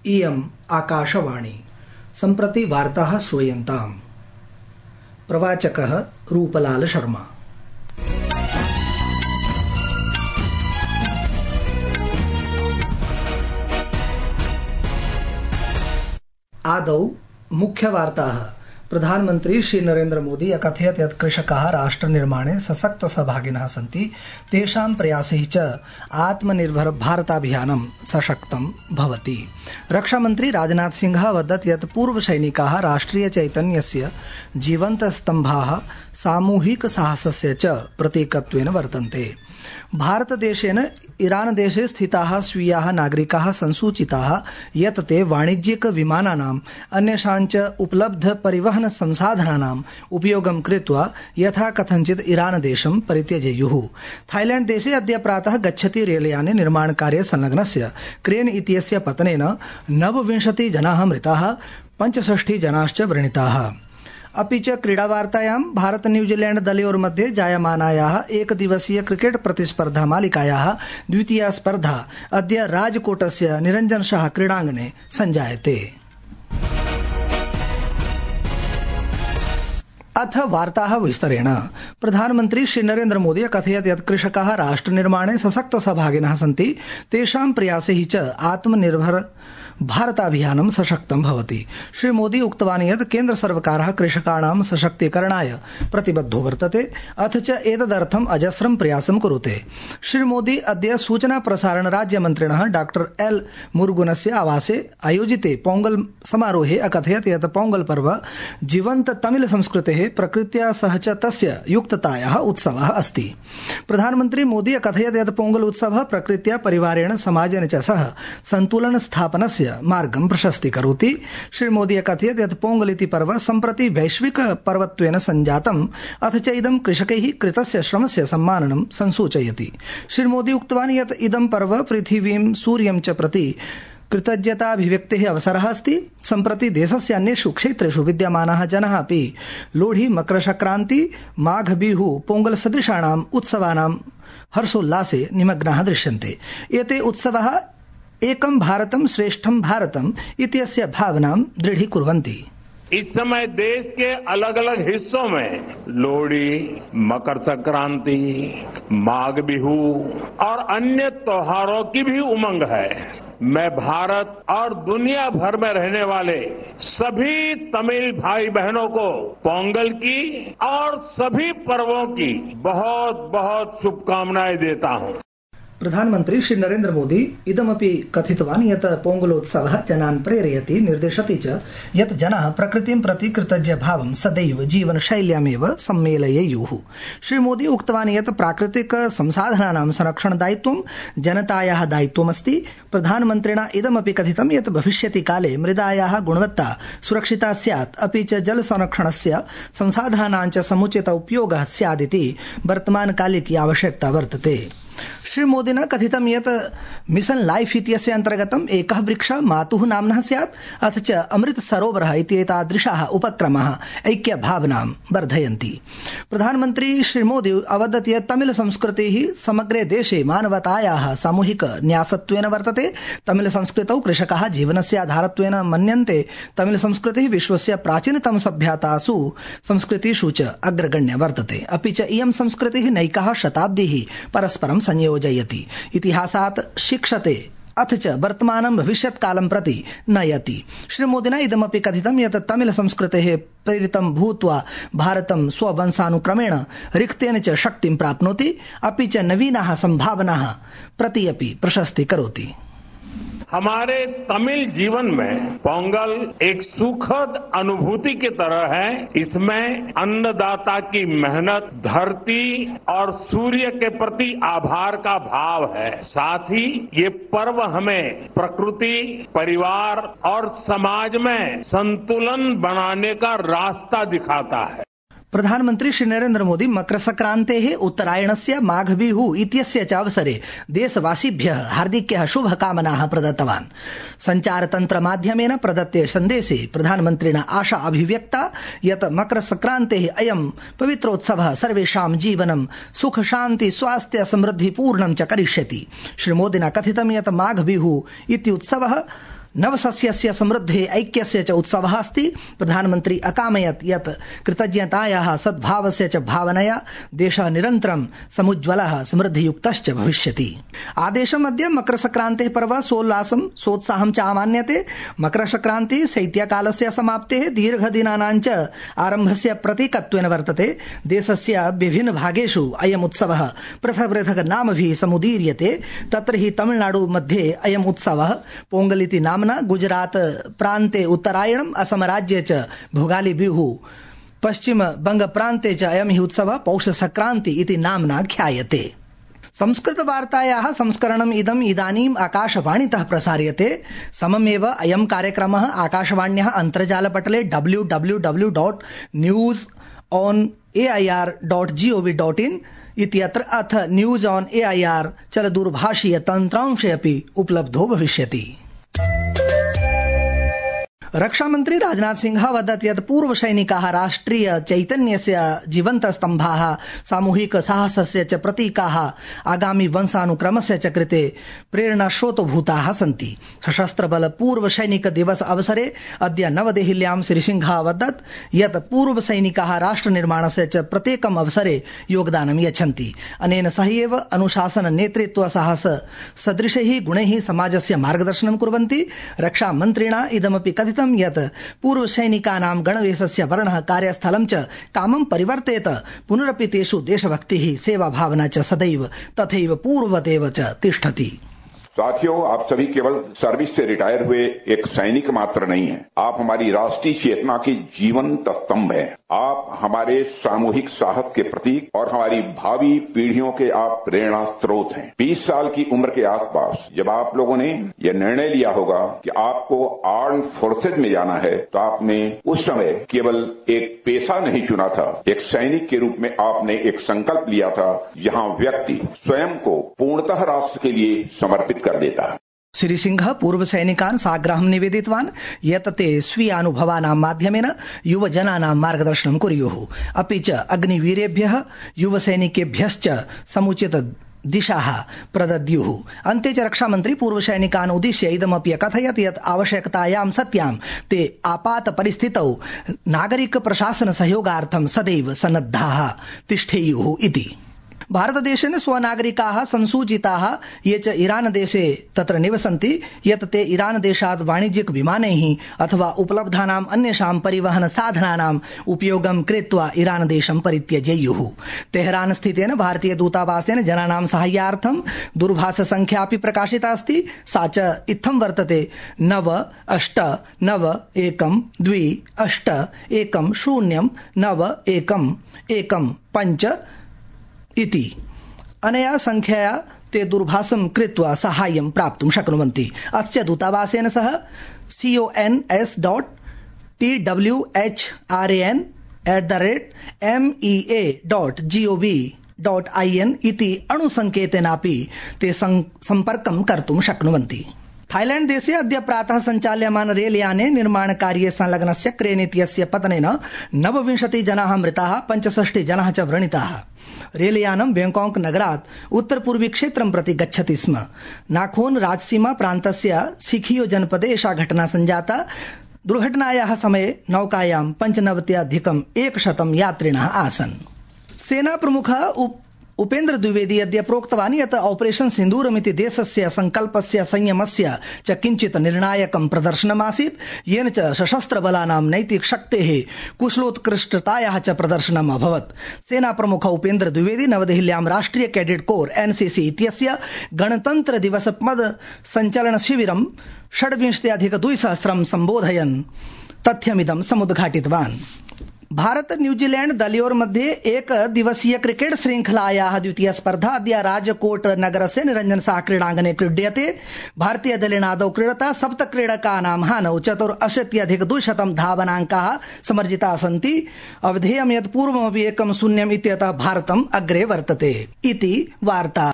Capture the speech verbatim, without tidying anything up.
इयम् आकाशवाणी। सम्प्रति वार्ताः श्रूयन्ताम्। प्रवाचकः रूपलाल शर्मा। आदौ मुख्यवार्ताः। प्रधानमन्त्री श्री नरेन्द्र मोदी अकथयत् यत् कृषकाः राष्ट्रनिर्माणे सशक्त सहभागिनः सन्ति, तेषां प्रयासैः च आत्मनिर्भर भारताभियानं सशक्तं भवति। रक्षामन्त्री राजनाथ सिंहः अवदत् यत् पूर्वसैनिकाः राष्ट्रिय चैतन्यस्य जीवन्तस्तम्भाः, सामूहिक साहसस्य च प्रतीकत्वेन वर्तन्ते। भारतदेशेन ईरानदेशे स्थिताः स्वीयाः नागरिकाः संसूचिताः यत् ते वाणिज्यिक विमानानाम् अन्येषां च उपलब्ध परिवहन संसाधनानाम् उपयोगं कृत्वा यथा कथञ्चित् ईरानदेशं परित्यजेयुः। थाईलैण्ड देशे अद्य प्रातः गच्छति रेलयाने निर्माणकार्ये संलग्नस्य क्रेन इत्यस्य पतनेन नवविंशति जनाः मृताः, पञ्चषष्टि जनाश्च व्रणिताः। अपि च क्रीडावार्तायां भारत न्यूजीलैण्ड दलयोर्मध्ये जायमानायाः एकदिवसीय क्रिकेट प्रतिस्पर्धा मालिकायाः द्वितीया स्पर्धा अद्य राजकोटस्य निरञ्जन शाह क्रीडाङ्गणे सञ्जायते। अथ वार्ताः विस्तरेण। प्रधानमन्त्री श्री नरेन्द्र मोदी अकथयत् यत् कृषकाः राष्ट्रनिर्माणे सशक्त सहभागिनः सन्ति, तेषां प्रयासैः च आत्मनिर्भर भारताभियानं सशक्तं भवति। श्री मोदी उक्तवान् यत् केन्द्र सर्वकारः कृषकाणां सशक्तीकरणाय प्रतिबद्धो वर्तते, अथ च एतदर्थम् अजस्रं प्रयासं कुरुते। श्री मोदी अद्य सूचना प्रसारण राज्यमन्त्रिणः डाक्टर एल मुरुगनस्य आवासे आयोजिते पोंगल समारोहे अकथयत् यत् पोंगल पर्व जीवन्त तमिल संस्कृतेः प्रकृत्या सह च तस्य युक्ततायाः उत्सवः अस्ति। प्रधानमन्त्री मोदी अकथयत् यत् पोंगल उत्सवः प्रकृत्या, परिवारेण, समाजेन च सह सन्तुलन स्थापनस्य मार्गं प्रशस्तीकरोति। श्री मोदी अकथयत् यत् पोंगल इति पर्व सम्प्रति वैश्विक पर्वत्वेन सञ्जातम्, अथ च इदं कृषकैः कृतस्य श्रमस्य सम्माननं संसूचयति। श्री मोदी उक्तवान् यत् इदं पर्व पृथिवीं, सूर्यं च प्रति कृतज्ञताभिव्यक्तेः अवसरः अस्ति। सम्प्रति देशस्य अन्येषु क्षेत्रेषु विद्यमानाः जनाः अपि लोढी, मकरसंक्रान्ति, माघ बिहु, पोंगल सदृशानाम् उत्सवानां हर्षोल्लासे निमग्नाः दृश्यन्ते। एते उत्सवाः एकं भारतं श्रेष्ठं भारतम् इत्यस्य भावनां दृढीकुर्वन्ति। इस समय देश के अलग अलग हिस्सों में लोहड़ी, मकर संक्रांति, माघ बिहू और अन्य त्योहारों की भी उमंग है। मैं भारत और दुनिया भर में रहने वाले सभी तमिल भाई बहनों को पोंगल की और सभी पर्वों की बहुत बहुत शुभकामनाएं देता हूं। प्रधानमन्त्री श्री नरेन्द्र मोदी इदमपि कथितवान् यत् पोंगलोत्सवः जनान् प्रेरयति, निर्दिशति च यत् जनाः प्रकृतिं प्रति कृतज्ञभावं सदैव जीवनशैल्यामेव सम्मेलयेयुः। श्री मोदी उक्तवान् यत् प्राकृतिक संसाधनानां संरक्षणदायित्वं जनतायाः दायित्वमस्ति। प्रधानमन्त्रिणा इदमपि कथितं यत् भविष्यति काले मृदायाः गुणवत्ता सुरक्षिता स्यात्, अपि च जल संरक्षणस्य संसाधनानां च समुचित उपयोगः स्यादिति वर्तमानकालिकी आवश्यकता वर्तते। श्री मोदिना कथितं यत् मिशन लाइफ इत्यस्य अन्तर्गतम् एकः वृक्षः मातुः नाम्नः स्यात्, अथ च अमृत सरोवरः इत्येतादृशाः उपक्रमाः ऐक्यभावनां वर्धयन्ति। प्रधानमन्त्री श्री मोदी अवदत् यत् तमिल संस्कृतिः समग्रे देशे मानवतायाः सामूहिक न्यासत्वेन वर्तते। तमिल संस्कृतौ कृषकाः जीवनस्य आधारत्वेन मन्यन्ते। तमिल संस्कृतिः विश्वस्य प्राचीनतम सभ्यतासु संस्कृतिषु च अग्रगण्या वर्तते। अपि च इयं संस्कृतिः नैकाः शताब्दीः परस्परं संयोजयति, इतिहासात् शिक्षते, अथ च वर्तमानं भविष्यत्कालं प्रति नयति। श्री मोदिना इदमपि कथितं यत् तमिल संस्कृतेः प्रेरितं भूत्वा भारतं स्ववंशानुक्रमेण रिक्तेन च शक्तिं प्राप्नोति, अपि च नवीनाः संभावनाः प्रति अपि प्रशस्ति करोति। हमारे तमिल जीवन में पोंगल एक सुखद अनुभूति की तरह है। इसमें अन्नदाता की मेहनत, धरती और सूर्य के प्रति आभार का भाव है। साथ ही ये पर्व हमें प्रकृति, परिवार और समाज में संतुलन बनाने का रास्ता दिखाता है। प्रधानमन्त्री श्री नरेन्द्र मोदी मकर संक्रान्तेः, उत्तरायणस्य, माघ बिहु इत्यस्य च अवसरे देशवासिभ्यः हार्दिक्यः शुभकामनाः प्रदत्तवान्। सञ्चारतन्त्र माध्यमेन प्रदत्ते सन्देशे प्रधानमन्त्रिणा आशा अभिव्यक्ता यत् मकर संक्रान्तेः अयं पवित्रोत्सवः सर्वेषां जीवनं सुख शान्ति स्वास्थ्य समृद्धि पूर्णं च करिष्यति। श्री मोदिना कथितं यत् माघ बिहु इत्युत्सवः नवसस्यस्य समृद्धे ऐक्यस्य च उत्सवः अस्ति। प्रधानमन्त्री अकामयत् यत् कृतज्ञतायाः सद्भावस्य च भावनया देशः निरन्तरं समुज्ज्वलः समृद्धियुक्तश्च भविष्यति। आदेशम् अद्य मकरसंक्रान्तेः पर्व सोल्लासं सोत्साहं च आमान्यते। मकरसंक्रान्ति शैत्यकालस्य समाप्तेः दीर्घदिनानां च आरम्भस्य प्रतीकत्वेन वर्तते। देशस्य विभिन्न भागेषु अयम् उत्सवः पृथक् पृथक् नामभिः समुदीर्यते। तत्र हि तमिलनाडु मध्ये अयम् उत्सवः पोंगल इति नाम्ना, गुजरात प्रान्ते उत्तरायणम्, असम राज्ये च भोगाली बिहु, पश्चिम बंग प्रान्ते च अयं हि उत्सवः पौष संक्रान्ति इति नाम्ना ख्यायते। संस्कृत वार्तायाः संस्करणम् इदम् इदानीम् आकाशवाणीतः प्रसार्यते। सममेव अयं कार्यक्रमः आकाशवाण्याः अन्तर्जालपटले W W W dot news on A I R dot G O V dot in इत्यत्र अथ news on A I R चलदूरभाषीय तन्त्रांशे अपि उपलब्धो भविष्यति। रक्षामन्त्री राजनाथ सिंह वदति यत् पूर्वसैनिकाः राष्ट्रिय चैतन्यस्य जीवन्तस्तम्भाः, सामूहिक साहसस्य च प्रतीकाः, आगामि वंशानुक्रमस्य च कृते प्रेरणास्रोतभूताः सन्ति। सशस्त्र बल पूर्व सैनिक दिवस अवसरे अद्य नवदेहल्यां श्रीसिंहः अवदत् यत् पूर्वसैनिकाः राष्ट्रनिर्माणस्य च प्रत्येकम् अवसरे योगदानं यच्छन्ति। अनेन सह एव अनुशासन, नेतृत्व, साहस सदृशैः गुणैः समाजस्य मार्गदर्शनं कुर्वन्ति। रक्षामन्त्रिणा इदमपि कथितं यत् पूर्वसैनिकानां गणवेशस्य वर्णः कार्यस्थलं च कामं परिवर्तेत। पुनरपि तेषु देशभक्तिः, सेवाभावना च सदैव तथैव पूर्ववदेव च तिष्ठति। साथियों, आप सभी केवल सर्विस से रिटायर हुए एक सैनिक मात्र नहीं हैं। आप हमारी राष्ट्रीय चेतना के जीवंत स्तंभ हैं। आप हमारे सामूहिक साहस के प्रतीक और हमारी भावी पीढ़ियों के आप प्रेरणा स्रोत हैं। बीस साल की उम्र के आसपास जब आप लोगों ने यह निर्णय लिया होगा कि आपको आर्म फोर्सेज में जाना है, तो आपने उस समय केवल एक पेशा नहीं चुना था, एक सैनिक के रूप में आपने एक संकल्प लिया था, जहां व्यक्ति स्वयं को पूर्णतः राष्ट्र के लिए समर्पित कर देता। श्रीसिंहः पूर्वसैनिकान् साग्रहं निवेदितवान् यत् ते स्वीयानुभवानां माध्यमेन युवजनानां मार्गदर्शनं कुर्युः, अपि च अग्निवीरेभ्यः युवसैनिकेभ्यश्च समुचित दिशाः प्रदद्युः। अन्ते च रक्षामन्त्री पूर्वसैनिकान् उद्दिश्य इदमपि अकथयत् यत् आवश्यकतायां सत्यां ते आपात परिस्थितौ नागरिक प्रशासन सहयोगार्थं सदैव सन्नद्धाः तिष्ठेयुः इति। भारतदेशेन स्वनागरिकाः संसूचिताः ये च ईरानदेशे तत्र निवसन्ति यत् ते ईरानदेशात् वाणिज्यिक विमानैः अथवा उपलब्धानाम् अन्येषां परिवहन साधनानाम् उपयोगं कृत्वा ईरानदेशं परित्यजेयुः। तेहरान स्थितेन भारतीय दूतावासेन जनानां साहाय्यार्थं दूरभाष संख्या अपि प्रकाशिता अस्ति। सा च इत्थं वर्तते नव अष्ट नव एकं द्वि अष्ट एकं शून्यं नव एकम् एकं पञ्च इति। अनया संख्यया ते दूरभाषं कृत्वा साहाय्यं प्राप्तुं शक्नुवन्ति। अथ च दूतावासेन सह C O N S dot T W H R A N at the rate M E A dot G O V dot I N इति अणुसंकेतेनापि ते सम्पर्कं कर्तुं शक्नुवन्ति। थाईलैंड देशे अद्य प्रातः सञ्चाल्यमान रेलयाने निर्माणकार्ये संलग्नस्य क्रेन इत्यस्य पतनेन नवविंशति जनाः मृताः, पञ्चषष्टि जनाः च व्रणिताः। रेलयानं बैंकॉक नगरात् उत्तर पूर्वी क्षेत्रं प्रति गच्छति स्म। नाखोन राजसीमा प्रान्तस्य सिखियो जनपदे एषा घटना सञ्जाता। दुर्घटनायाः समये नौकायां पञ्चनवत्यधिकम् एकशतं यात्रिणः आसन्। सेना प्रमुखः उपेन्द्र द्विवेदी अद्य प्रोक्तवान् यत् ऑपरेशन सिन्दूरमिति देशस्य संकल्पस्य संयमस्य च किञ्चित् निर्णायकं प्रदर्शनमासीत्, येन च सशस्त्र बलानां नैतिक शक्तेः कुशलोत्कृष्टतायाः च प्रदर्शनम् अभवत्। सेना प्रमुख उपेन्द्र द्विवेदी नवदेहल्यां राष्ट्रिय कैडेट कोर एनसीसी इत्यस्य गणतन्त्र दिवस पद सञ्चलन शिविरं षड्विंशत्यधिक द्विसहस्रं सम्बोधयन् तथ्यमिदं समुद्घाटितवान्। भारत न्यूजीलैंड दलयोर्मध्ये एक दिवसीय क्रिकेट श्रृंखलायाः द्वितीय स्पर्धा अद्य राजकोट नगरस्य निरञ्जन शाह क्रीडाङ्गणे क्रीड्यते। भारतीय दलेन आदौ क्रीडता सप्त क्रीडकानां हानौ चतुरशीत्यधिक द्विशतं धावनाङ्काः समर्जिताः सन्ति। अवधेयं यत् पूर्वमपि एकं शून्यम् इत्यतः भारतम् अग्रे वर्तते इति वार्ता।